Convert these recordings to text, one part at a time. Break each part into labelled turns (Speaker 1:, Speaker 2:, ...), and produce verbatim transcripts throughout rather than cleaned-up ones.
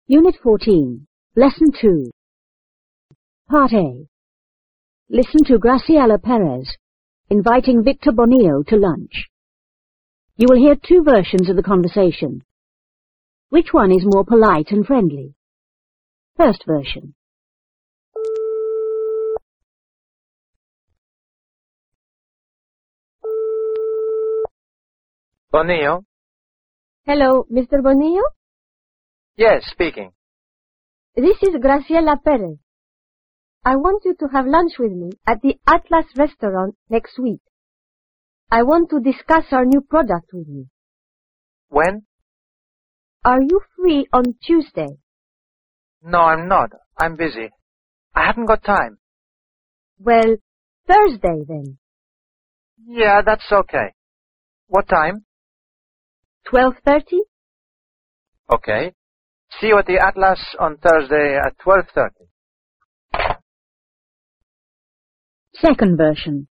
Speaker 1: Unit fourteen, Lesson two. Part A. Listen to Graciela Perez, inviting Victor Bonillo to lunch. You will hear two versions of the conversation. Which one is more polite and friendly? First version.
Speaker 2: Bonillo?
Speaker 3: Hello, Mister Bonillo?
Speaker 2: Yes, speaking.
Speaker 3: This is Graciela Perez. I want you to have lunch with me at the Atlas restaurant next week. I want to discuss our new product with you.
Speaker 2: When?
Speaker 3: Are you free on Tuesday?
Speaker 2: No, I'm not. I'm busy. I haven't got time.
Speaker 3: Well, Thursday then.
Speaker 2: Yeah, that's okay. What time?
Speaker 3: twelve thirty?
Speaker 2: Okay. See you at the Atlas on Thursday at twelve thirty.
Speaker 1: Second version.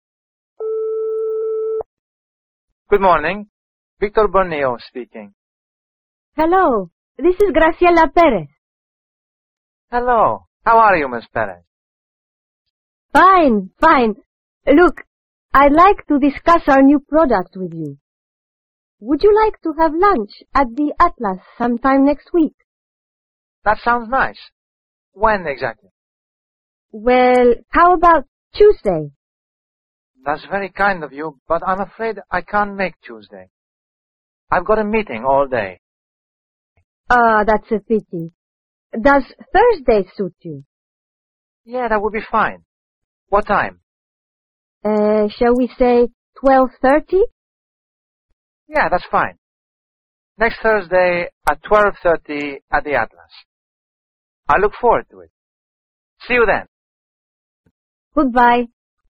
Speaker 2: Good morning. Victor Bonillo speaking.
Speaker 3: Hello, this is Graciela Perez.
Speaker 2: Hello. How are you, Miss Perez?
Speaker 3: Fine, fine. Look, I'd like to discuss our new product with you. Would you like to have lunch at the Atlas sometime next week?
Speaker 2: That sounds nice. When exactly?
Speaker 3: Well, how about Tuesday?
Speaker 2: That's very kind of you, but I'm afraid I can't make Tuesday. I've got a meeting all day.
Speaker 3: Ah, that's a pity. Does Thursday suit you?
Speaker 2: Yeah, that would be fine. What time?
Speaker 3: Uh, shall we say twelve thirty?
Speaker 2: Yeah, that's fine. Next Thursday at twelve thirty at the Atlas. I look forward to it. See you then.
Speaker 3: Goodbye.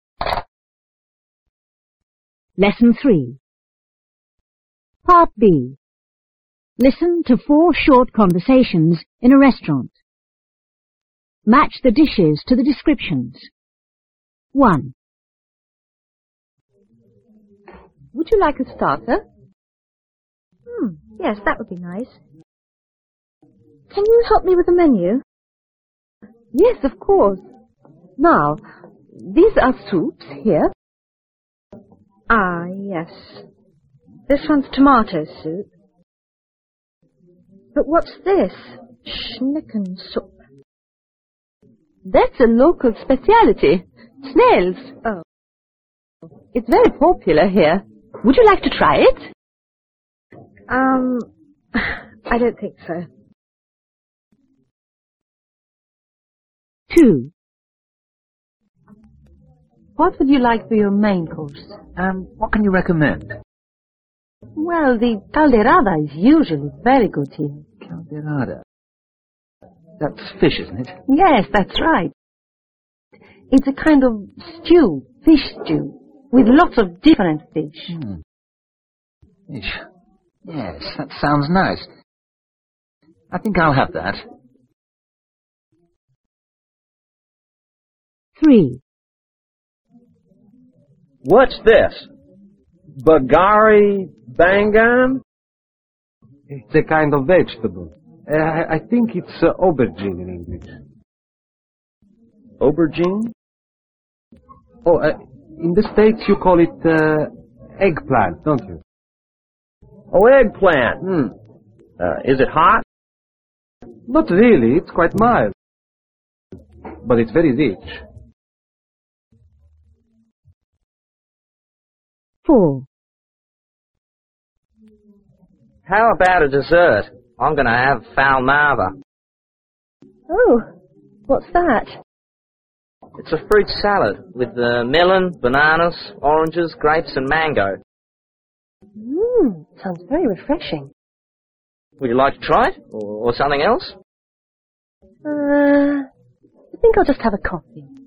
Speaker 1: Lesson three. Part B. Listen to four short conversations in a restaurant. Match the dishes to the descriptions. one.
Speaker 3: Would you like a starter? Hmm, yes, that would be nice. Can you help me with the menu? Yes, of course. Now, these are soups here. Ah, yes. This one's tomato soup. But what's this? Schnecken soup. That's a local speciality. Snails. Oh. It's very popular here. Would you like to try it? Um, I don't think so.
Speaker 1: two.
Speaker 4: What would you like for your main course?
Speaker 5: Um, what can you recommend?
Speaker 4: Well, the calderada is usually very good here.
Speaker 5: Calderada. That's fish, isn't it?
Speaker 4: Yes, that's right. It's a kind of stew, fish stew, with lots of different fish.
Speaker 5: Hmm. Fish. Yes, that sounds nice. I think I'll have that.
Speaker 1: three.
Speaker 6: What's this? Bagari bangan?
Speaker 7: It's a kind of vegetable. Uh, I think it's uh, aubergine in English.
Speaker 6: Aubergine?
Speaker 7: Oh, uh, in the States you call it uh, eggplant, don't you?
Speaker 6: Oh, eggplant. Hmm. Uh, is it hot?
Speaker 7: Not really. It's quite mild. But it's very rich.
Speaker 1: four.
Speaker 8: How about a dessert? I'm going to have falmava.
Speaker 3: Oh, what's that?
Speaker 8: It's a fruit salad with uh, melon, bananas, oranges, grapes and mango.
Speaker 3: Mmm, sounds very refreshing.
Speaker 8: Would you like to try it? Or, or something else?
Speaker 3: Uh, I think I'll just have a coffee.